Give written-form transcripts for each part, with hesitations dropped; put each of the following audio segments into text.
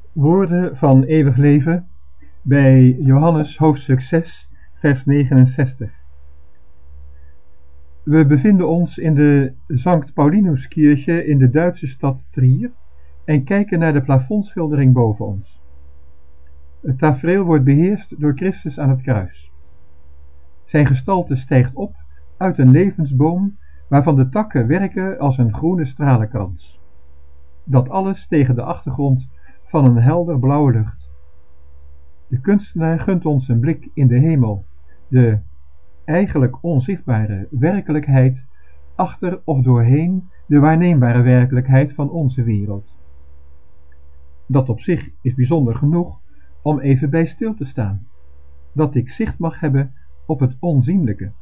Woorden van eeuwig leven bij Johannes hoofdstuk 6 vers 69. We bevinden ons in de Sankt Pauluskirche in de Duitse stad Trier en kijken naar de plafondschildering boven ons. Het tafereel wordt beheerst door Christus aan het kruis. Zijn gestalte stijgt op uit een levensboom waarvan de takken werken als een groene stralenkrans. Dat alles tegen de achtergrond van een helder blauwe lucht. De kunstenaar gunt ons een blik in de hemel, de eigenlijk onzichtbare werkelijkheid achter of doorheen de waarneembare werkelijkheid van onze wereld. Dat op zich is bijzonder genoeg om even bij stil te staan, dat ik zicht mag hebben op het onzienlijke.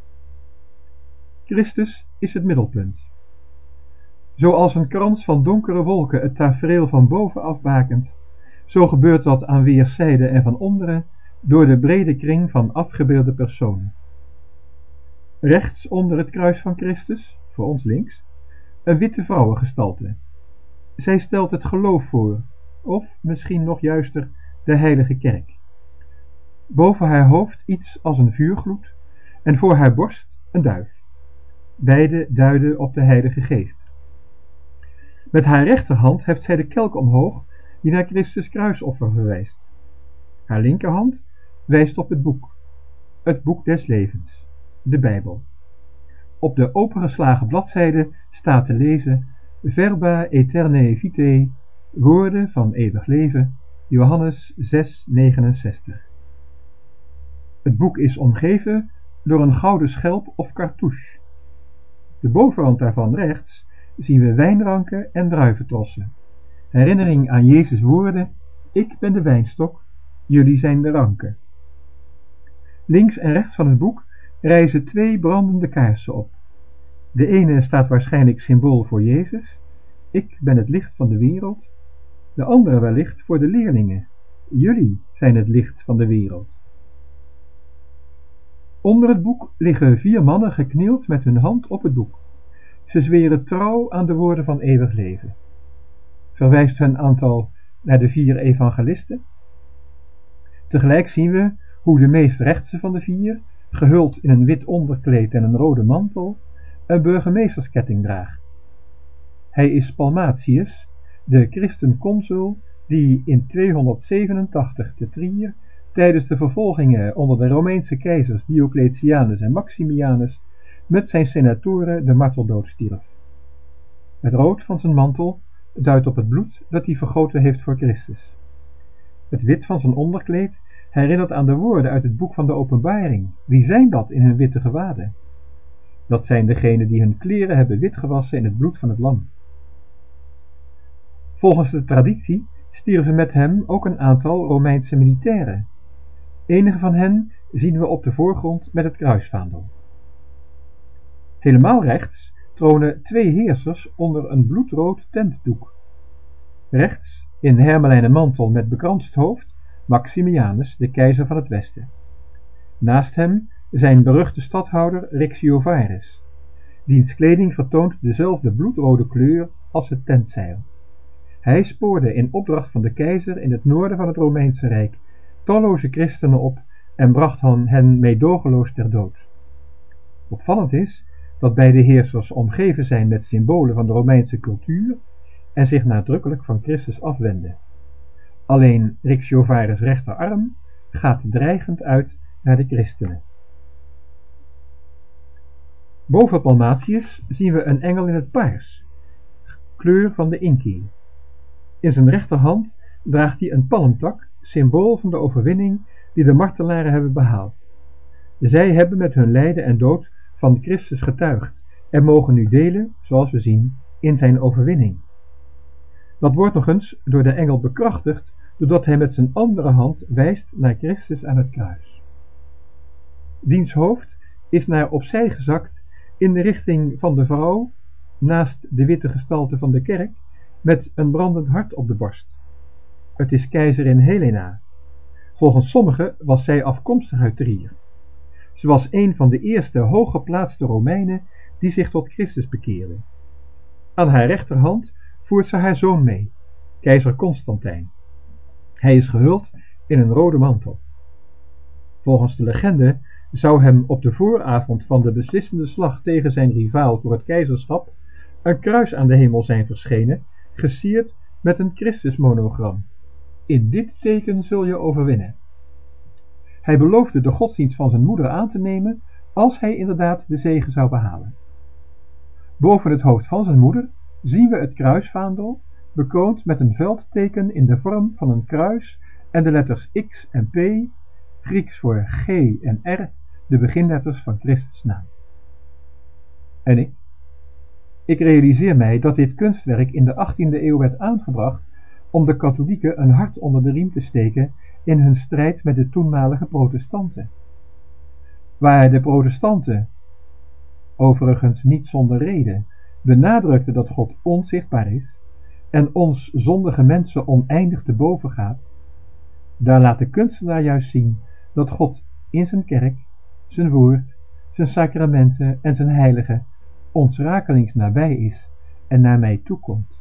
Christus is het middelpunt. Zoals een krans van donkere wolken het tafereel van boven afbakent, zo gebeurt dat aan weerszijden en van onderen door de brede kring van afgebeelde personen. Rechts onder het kruis van Christus, voor ons links, een witte vrouwengestalte. Zij stelt het geloof voor, of misschien nog juister de heilige kerk. Boven haar hoofd iets als een vuurgloed en voor haar borst een duif. Beide duiden op de Heilige Geest. Met haar rechterhand heft zij de kelk omhoog die naar Christus kruisoffer verwijst. Haar linkerhand wijst op het boek des levens, de Bijbel. Op de opengeslagen bladzijde staat te lezen Verba aeternae vitae, woorden van eeuwig leven, Johannes 6:69. Het boek is omgeven door een gouden schelp of cartouche. De bovenrand daarvan rechts zien we wijnranken en druiventrossen. Herinnering aan Jezus' woorden: ik ben de wijnstok, jullie zijn de ranken. Links en rechts van het boek rijzen 2 brandende kaarsen op. De ene staat waarschijnlijk symbool voor Jezus, ik ben het licht van de wereld. De andere wellicht voor de leerlingen, jullie zijn het licht van de wereld. Onder het boek liggen 4 mannen geknield met hun hand op het boek. Ze zweren trouw aan de woorden van eeuwig leven. Verwijst hun aantal naar de 4 evangelisten? Tegelijk zien we hoe de meest rechtse van de 4, gehuld in een wit onderkleed en een rode mantel, een burgemeestersketting draagt. Hij is Palmatius, de christenconsul die in 287 te Trier tijdens de vervolgingen onder de Romeinse keizers Diocletianus en Maximianus met zijn senatoren de marteldood stierf. Het rood van zijn mantel duidt op het bloed dat hij vergoten heeft voor Christus. Het wit van zijn onderkleed herinnert aan de woorden uit het boek van de Openbaring. Wie zijn dat in hun witte gewaden? Dat zijn degenen die hun kleren hebben wit gewassen in het bloed van het lam. Volgens de traditie stierven met hem ook een aantal Romeinse militairen. Enige van hen zien we op de voorgrond met het kruisvaandel. Helemaal rechts tronen 2 heersers onder een bloedrood tentdoek. Rechts, in hermelijnen mantel met bekranst hoofd, Maximianus, de keizer van het Westen. Naast hem zijn beruchte stadhouder Rixiovarus. Diens kleding vertoont dezelfde bloedrode kleur als het tentzeil. Hij spoorde in opdracht van de keizer in het noorden van het Romeinse Rijk talloze christenen op en bracht hen meedogenloos ter dood. Opvallend is dat beide heersers omgeven zijn met symbolen van de Romeinse cultuur en zich nadrukkelijk van Christus afwenden. Alleen Rixiovarus' rechterarm gaat dreigend uit naar de christenen. Boven Palmatius zien we een engel in het paars, kleur van de inki. In zijn rechterhand draagt hij een palmtak, symbool van de overwinning die de martelaren hebben behaald. Zij hebben met hun lijden en dood van Christus getuigd en mogen nu delen, zoals we zien, in zijn overwinning. Dat wordt nog eens door de engel bekrachtigd, doordat hij met zijn andere hand wijst naar Christus aan het kruis. Diens hoofd is naar opzij gezakt in de richting van de vrouw, naast de witte gestalte van de kerk, met een brandend hart op de borst. Het is keizerin Helena. Volgens sommigen was zij afkomstig uit Trier. Ze was een van de eerste hooggeplaatste Romeinen die zich tot Christus bekeerden. Aan haar rechterhand voert ze haar zoon mee, keizer Constantijn. Hij is gehuld in een rode mantel. Volgens de legende zou hem op de vooravond van de beslissende slag tegen zijn rivaal voor het keizerschap een kruis aan de hemel zijn verschenen, gesierd met een Christusmonogram. In dit teken zul je overwinnen. Hij beloofde de godsdienst van zijn moeder aan te nemen als hij inderdaad de zege zou behalen. Boven het hoofd van zijn moeder zien we het kruisvaandel, bekroond met een veldteken in de vorm van een kruis en de letters X en P, Grieks voor G en R, de beginletters van Christus naam. En ik realiseer mij dat dit kunstwerk in de 18e eeuw werd aangebracht om de katholieken een hart onder de riem te steken in hun strijd met de toenmalige protestanten. Waar de protestanten, overigens niet zonder reden, benadrukten dat God onzichtbaar is en ons zondige mensen oneindig te boven gaat, daar laat de kunstenaar juist zien dat God in zijn kerk, zijn woord, zijn sacramenten en zijn heiligen ons rakelings nabij is en naar mij toekomt.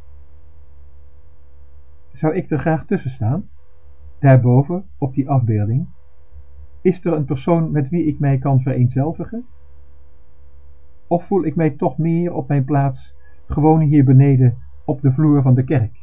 Zou ik er graag tussen staan? Daarboven, op die afbeelding, is er een persoon met wie ik mij kan vereenzelvigen? Of voel ik mij toch meer op mijn plaats, gewoon hier beneden op de vloer van de kerk?